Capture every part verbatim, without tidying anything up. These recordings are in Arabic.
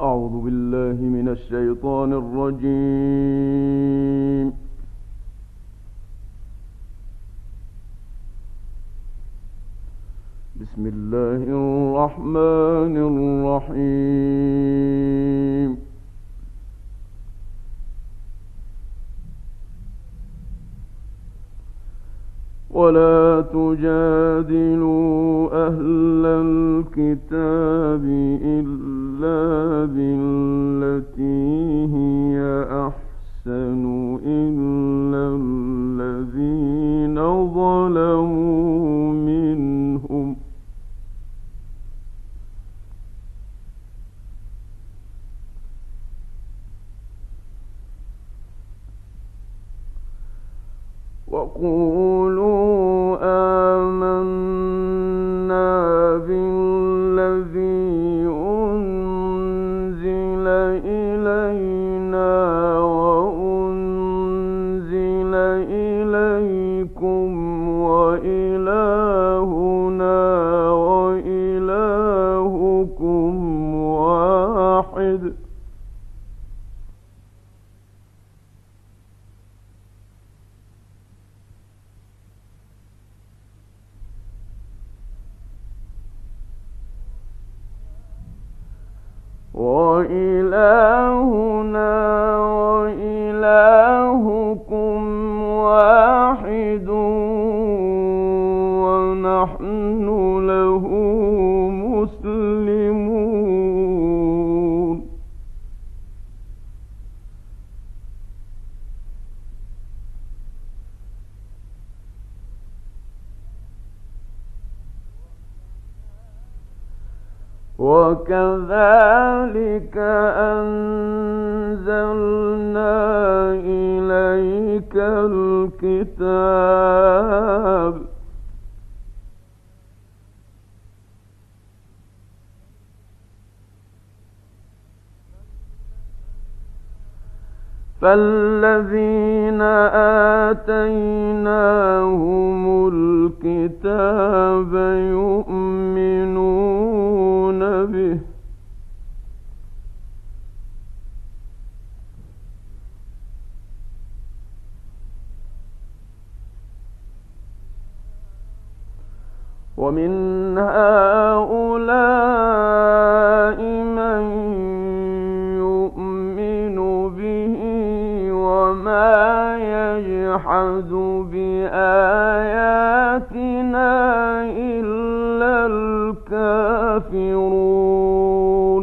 أعوذ بالله من الشيطان الرجيم. بسم الله الرحمن الرحيم. ولا تجادلوا أهل الكتاب إلا بالتي هي أحسن إلا الذين ظلموا منهم وقولوا آمنا بالذي أنزل إلينا وأنزل إليكم وإلهنا وإلهكم واحد وإلهنا وإلهكم واحد ونحن له مسلمون. وكذلك أنزلنا إليك الكتاب فالذين آتيناهم الكتاب يؤمنون به ومن هؤلاء من يؤمن به وما يجحد بآياتنا إلا الكافرون.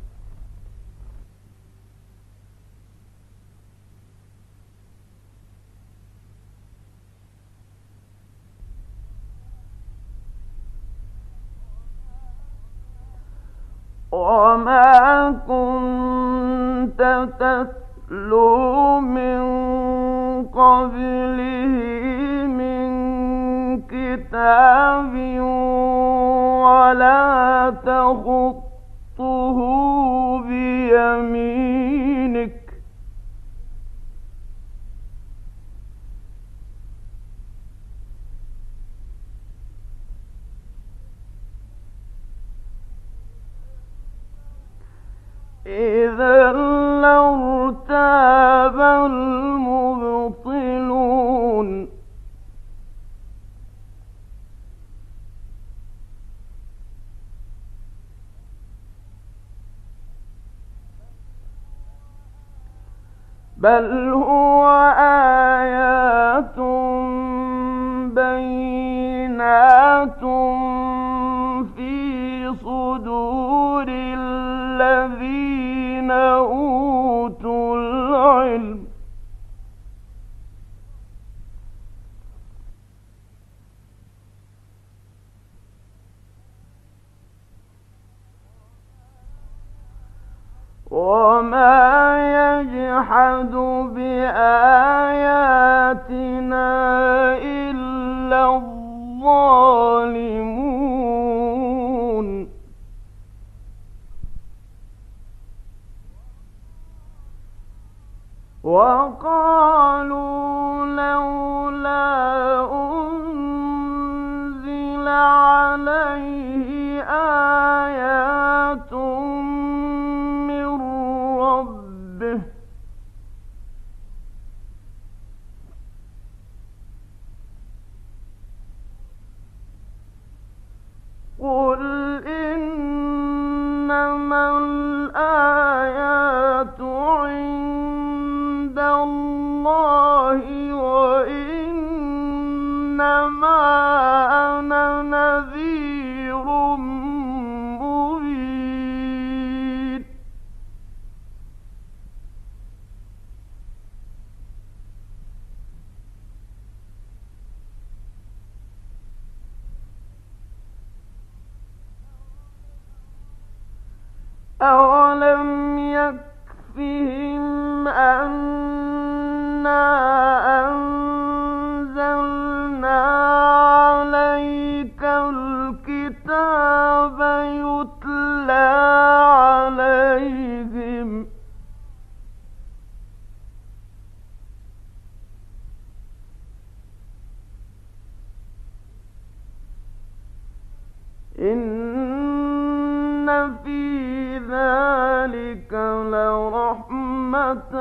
وما كنت تتلو من قبله من كتاب ولا تخطه بيمينك إذا لارتاب المبطلون. بل هو آيات بينات في صدور الذين أوتوا العلم وما يجحد بآياتنا إلا الظالمون. وقالوا لولا أنزل عليه آيات من أولم يكفهم أنا أنزلنا عليك الكتاب يتلى عليهم إن في ذلك لرحمة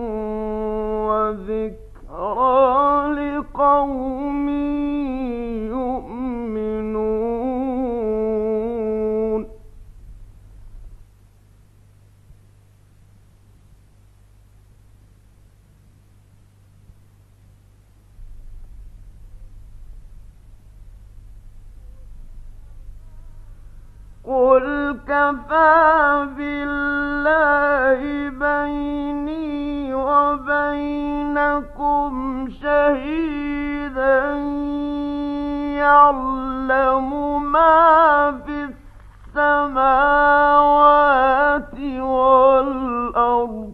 وذكرى لقوم يؤمنون قل كفى بالله بيني وبينكم شهيدا يعلم ما في السماوات والأرض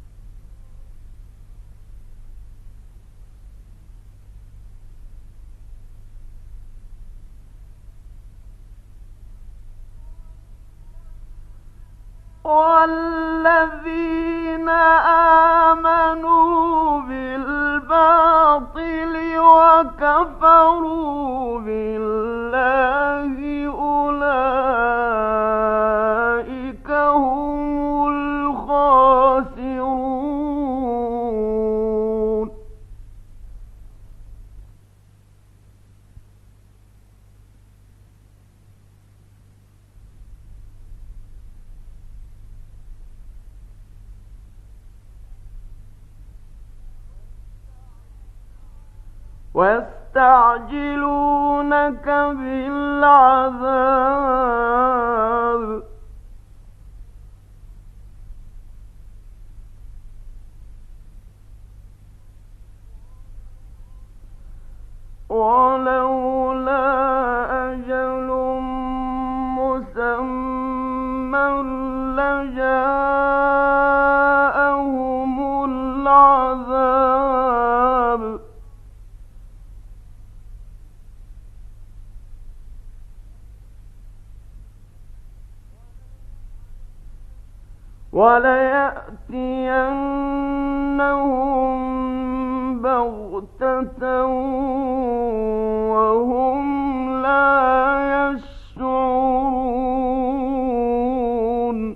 والذين آمنوا بالباطل وكفروا بالله أولئك هم الخاسرون ويستعجلونك بالعذاب ولولا أجل مسمى لجاءهم العذاب وليأتينهم بغتة وهم لا يشعرون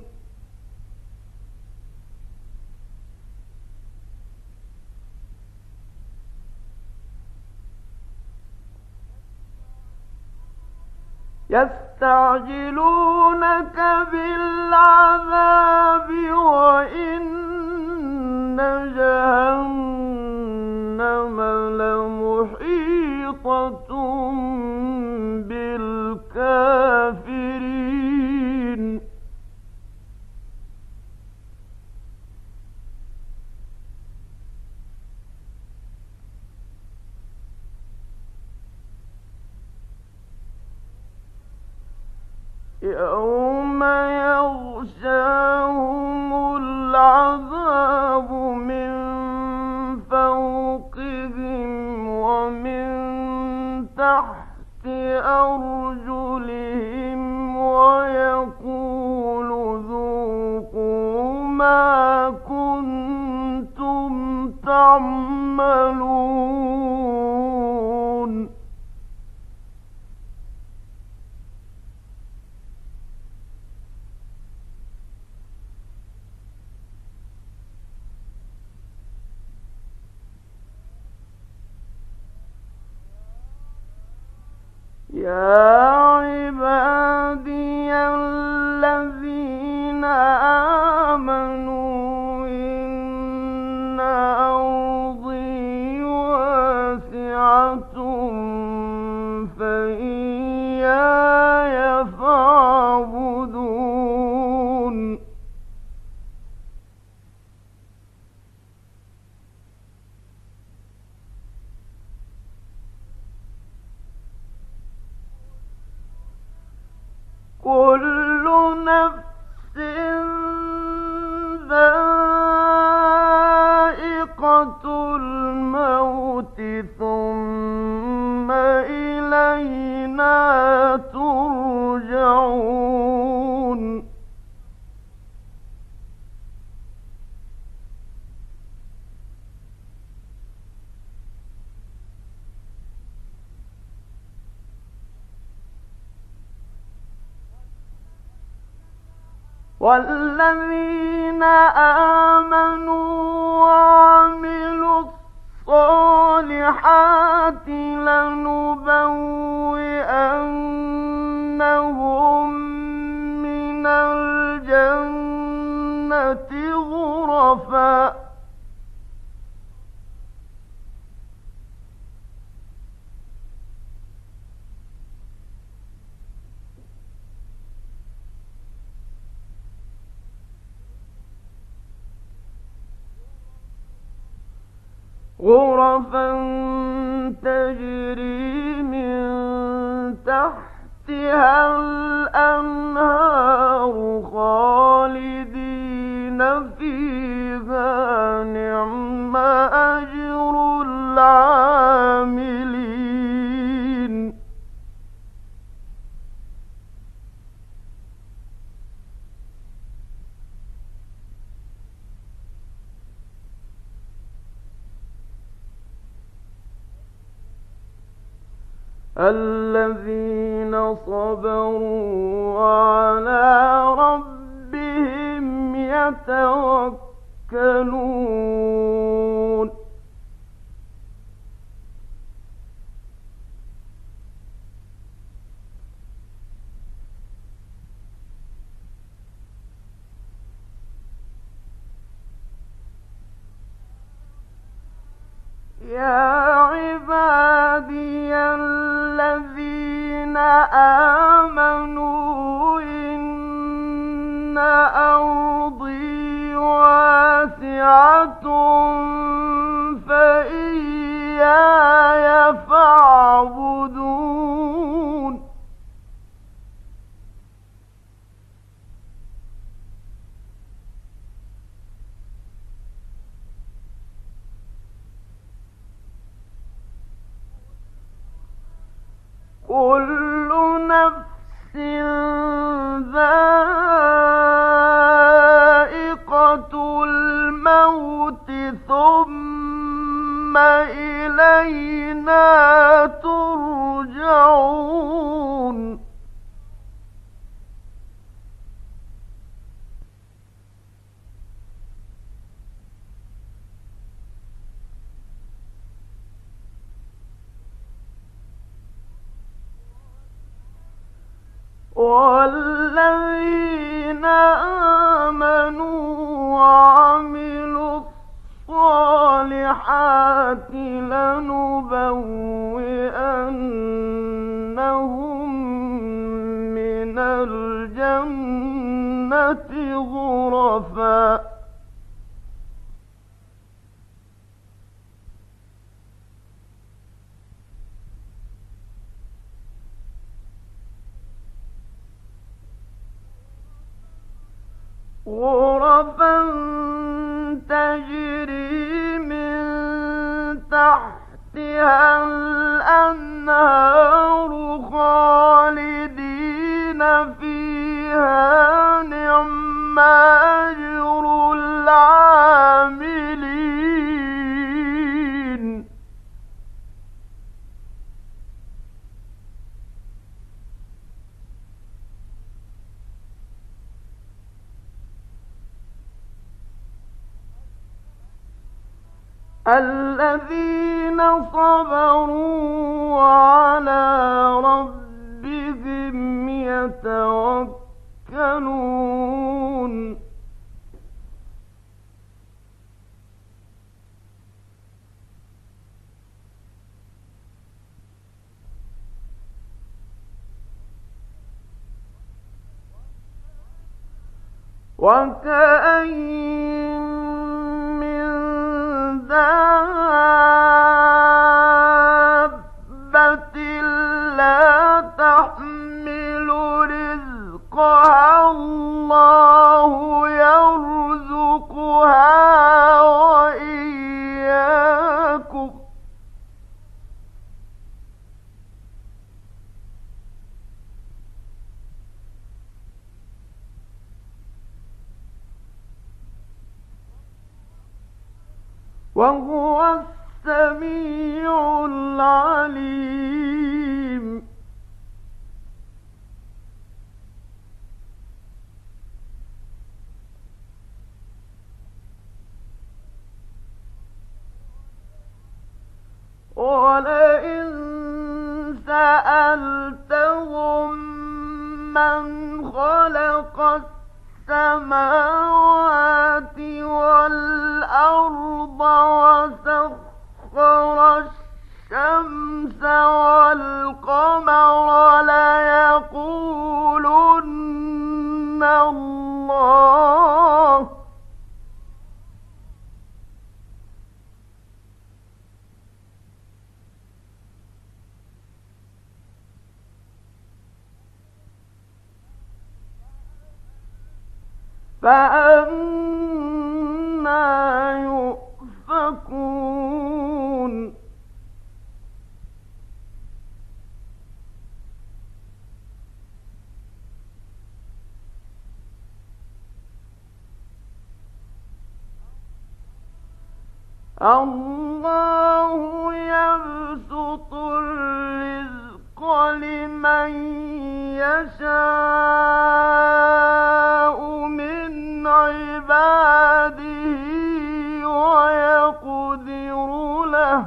يستعجلونك بالعذاب وإن جهنم لمحيطة بالكافرين يوم يغشاهم العذاب من فوقهم ومن تحت أرجلهم ويقول ذوقوا ما كنتم تعملون يا عبادي الذين آمنوا إن أرضي واسعة فإياي فاعبدون كل نفس والذين آمنوا وعملوا الصالحات لنبوئنهم من الجنة غرفا غرفا تجري من تحتها الأنهار خالدين فيها نعم أجر العاملين الذين صبروا وعلى ربهم يتوكلون يا عبادي الذين آمنوا إن أرضي واسعة فإياي فاعبدون كل نفس ذائقة الموت ثم إلينا ترجعون والذين آمنوا وعملوا الصالحات لنبوئنهم من الجنة غرفا غرفا تجري من تحتها الأنهار خالدين فيها نعم أجر العاملين الذين صبروا وعلى ربهم يتوكلون وكأين من دابة لا تحمل رزقها الله يرزقها وإياكم وهو السميع العليم ولئن سألتهم من خلق السماوات والأرض وسخر الشمس والقمر ليقولن الله. فأنى يؤفكون الله يبسط الرزق لمن يشاء من عباده ويقدر له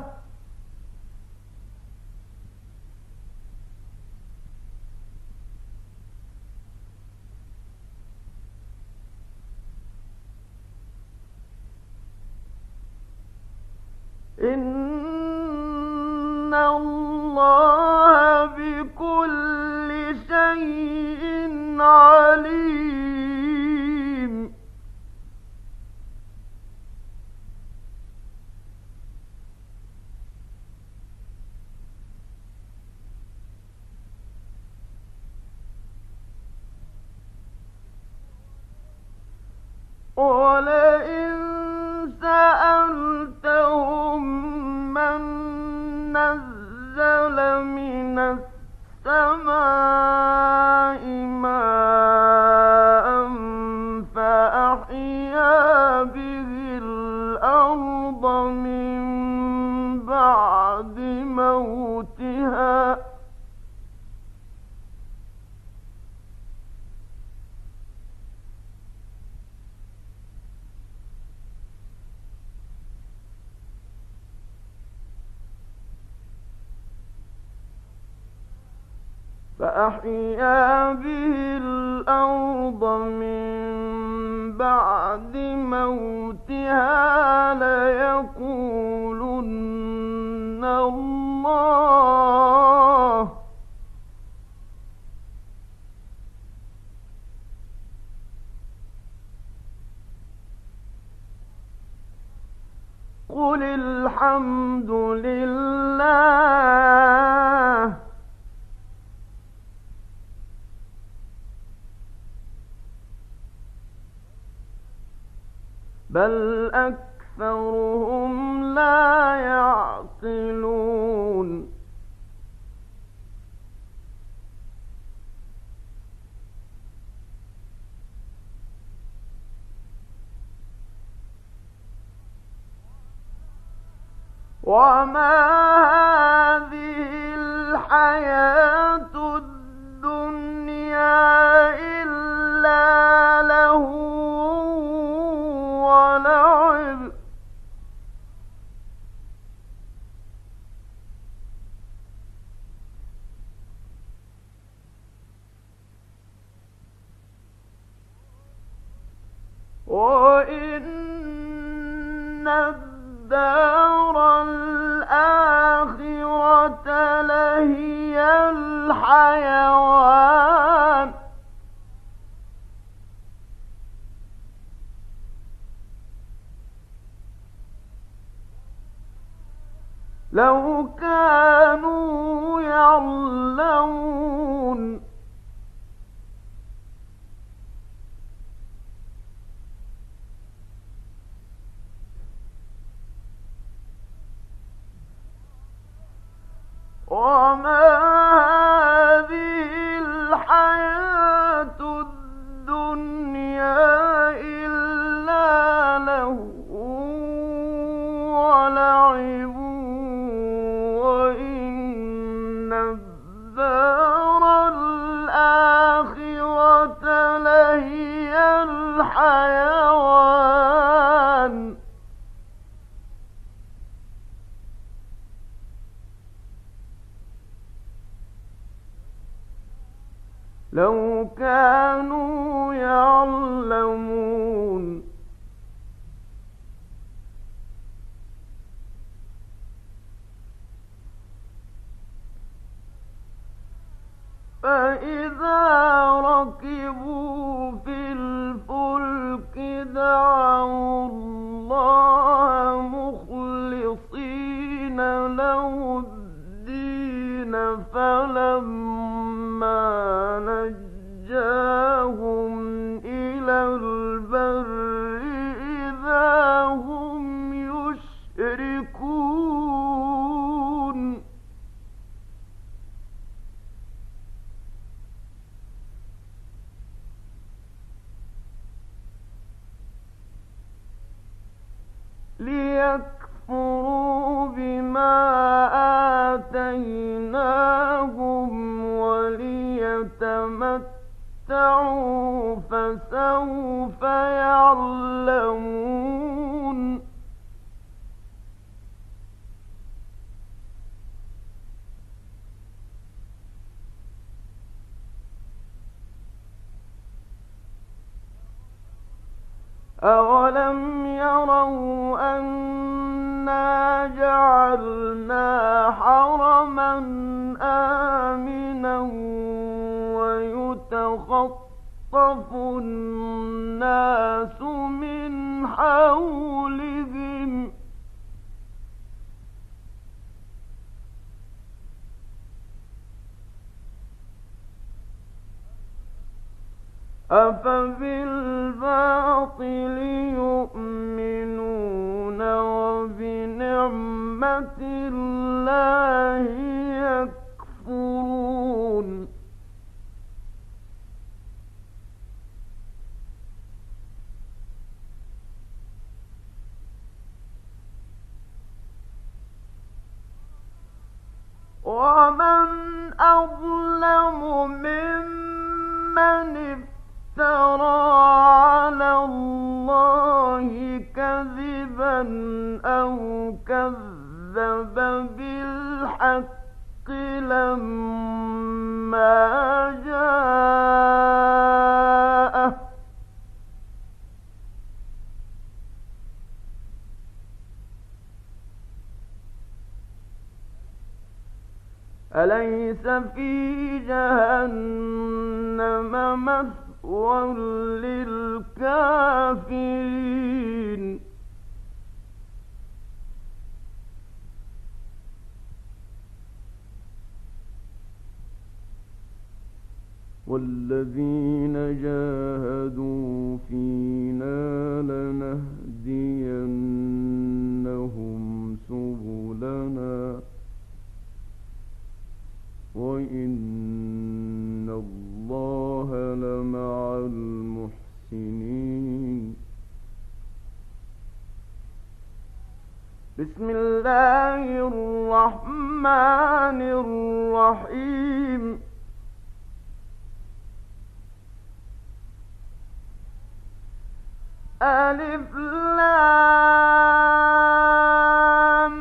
إن الله بكل شيء عليم. ولئن سألتهم من نزل من السماء ماء فأحيا به الأرض من بعد موتها فأحيا به الأرض من بعد موتها ليقولن الله. قل الحمد لله بل أكثرهم لا يعقلون وما هذه الحياة الدنيا إلا له ولعب وإن الدار الآخرة لهي الحيوان لو كانوا يعلمون وما هذه الحياة الدنيا إلا لهو ولعب وإن الدار الآخرة لهي الحيوان لو كانوا يعلمون. فإذا ركبوا في الفلك دعوا الله مخلصين له الدين فلما نجاهم إلى البر إذا هم يشركون. ليكفروا بما آتيناهم وليتمتعوا فسوف يعلمون. أولم يروا أنا جعلنا حرما آمنا ويتخطف الناس من حولهم أفبالباطل يؤمنون وبنعمة الله يكفرون. ومن أظلم ممن افترى على الله كذبا أو كذب بالحق لما جاءه أليس في جهنم مثوى للكافرين. والذين جاهدوا فينا لنهدينهم سبلنا وإن الله لمع المحسنين. بسم الله الرحمن الرحيم. ألف لام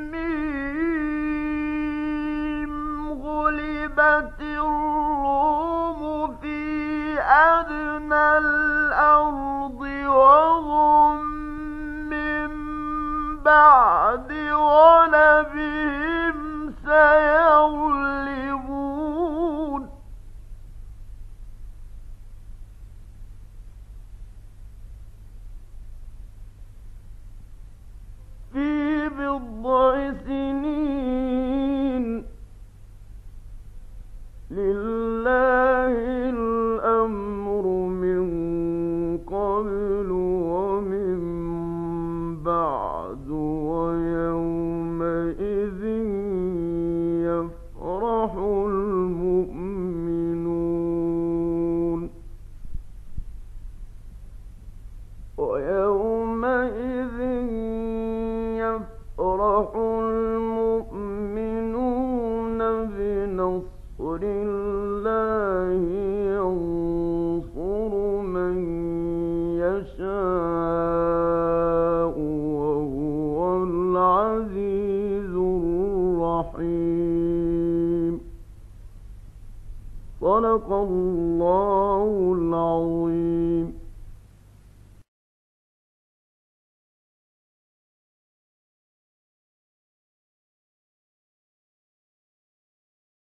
ميم. غلبت الروم في أدنى الأرض وهم من بعد غلبهم سيغلبون. في بضع سنين لله الأمر من قبل ومن بعد ويومئذ يفرح المؤمنون ويومئذ يفرح المؤمنون بنصر الله ينصر من يشاء وهو العزيز الرحيم. صدق صدق الله العظيم.